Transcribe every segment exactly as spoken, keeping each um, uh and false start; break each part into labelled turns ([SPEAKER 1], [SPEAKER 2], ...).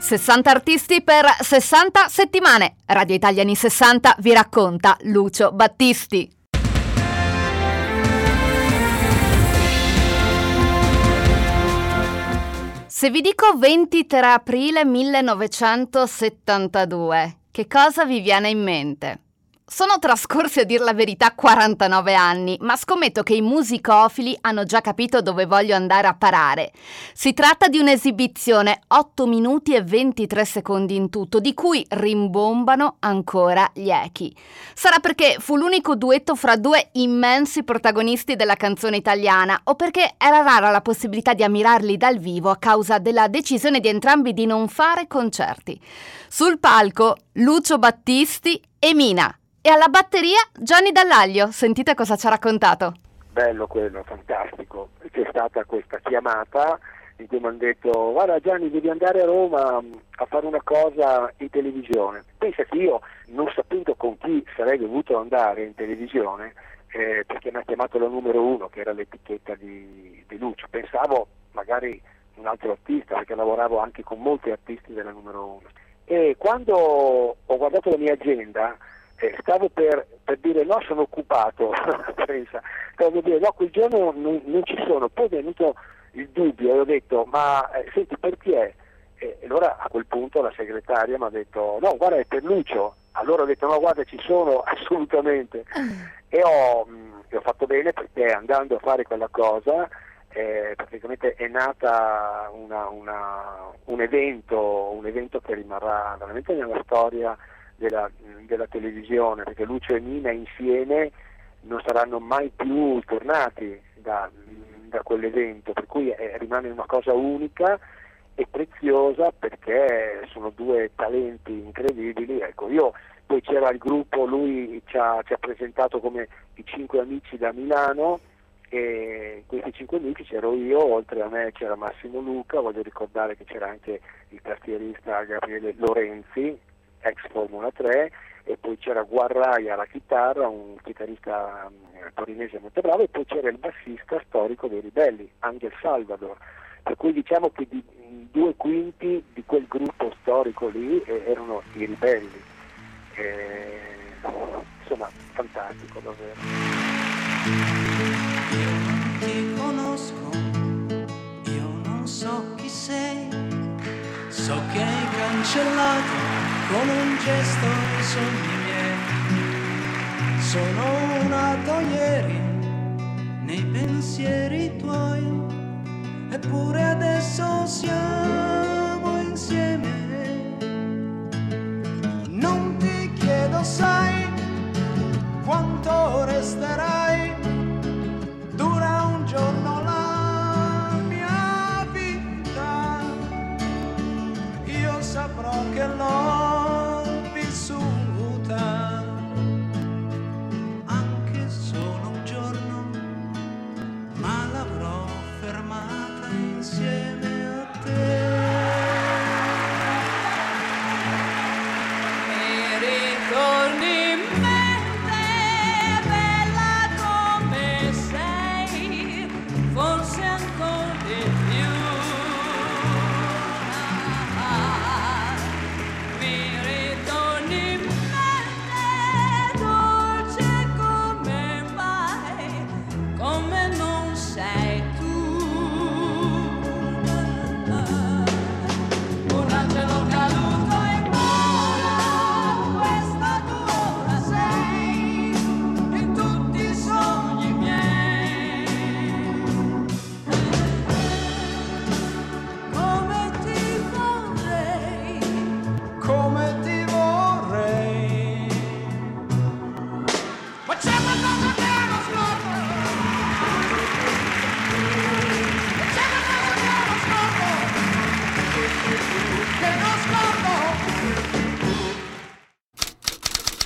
[SPEAKER 1] sessanta artisti per sessanta settimane. Radio Italia anni sessanta vi racconta Lucio Battisti. Se vi dico ventitré aprile millenovecentosettantadue, che cosa vi viene in mente? Sono trascorsi, a dir la verità, quarantanove anni, ma scommetto che i musicofili hanno già capito dove voglio andare a parare. Si tratta di un'esibizione otto minuti e ventitré secondi in tutto, di cui rimbombano ancora gli echi. Sarà perché fu l'unico duetto fra due immensi protagonisti della canzone italiana, o perché era rara la possibilità di ammirarli dal vivo a causa della decisione di entrambi di non fare concerti. Sul palco Lucio Battisti e Mina. E alla batteria Gianni Dall'Aglio. Sentite cosa ci ha raccontato.
[SPEAKER 2] Bello quello, fantastico. C'è stata questa chiamata in cui mi hanno detto: guarda Gianni, devi andare a Roma a fare una cosa in televisione. Pensa che io non saputo con chi sarei dovuto andare in televisione, eh, perché mi ha chiamato la numero uno, che era l'etichetta di, di Lucio. Pensavo magari un altro artista, perché lavoravo anche con molti artisti della numero uno. E quando ho guardato la mia agenda, Eh, stavo per, per dire no, sono occupato, pensa, stavo per dire no, quel giorno non, non ci sono. Poi è venuto il dubbio e ho detto ma eh, senti, perché? E allora a quel punto la segretaria mi ha detto no, guarda, è per Lucio. Allora ho detto no, guarda, ci sono assolutamente. E ho, mh, ho fatto bene, perché andando a fare quella cosa eh, praticamente è nata una, una, un evento un evento che rimarrà veramente nella storia Della, della televisione, perché Lucio e Mina insieme non saranno mai più tornati da, da quell'evento, per cui è, rimane una cosa unica e preziosa, perché sono due talenti incredibili. Ecco, io poi c'era il gruppo, lui ci ha, ci ha presentato come i cinque amici da Milano, e in questi cinque amici c'ero io, oltre a me c'era Massimo Luca, voglio ricordare che c'era anche il tastierista Gabriele Lorenzi, ex Formula tre, e poi c'era Guarraia alla chitarra, un chitarrista um, torinese molto bravo, e poi c'era il bassista storico dei Ribelli, Angel Salvador. Per cui diciamo che di, due quinti di quel gruppo storico lì eh, erano i Ribelli. Eh, insomma, fantastico davvero.
[SPEAKER 3] Io non ti conosco, io non so chi sei, so che hai cancellato con un gesto i sogni miei. Sono nato ieri nei pensieri tuoi, eppure adesso siamo insieme. Non ti chiedo, sai, quanto resterai, dura un giorno la mia vita, io saprò che l'ho anche solo un giorno, ma l'avrò fermata insieme a te. Mi ritorni in mente, bella come sei, forse ancora di più.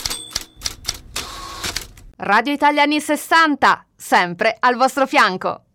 [SPEAKER 1] Radio Italia anni sessanta, sempre al vostro fianco.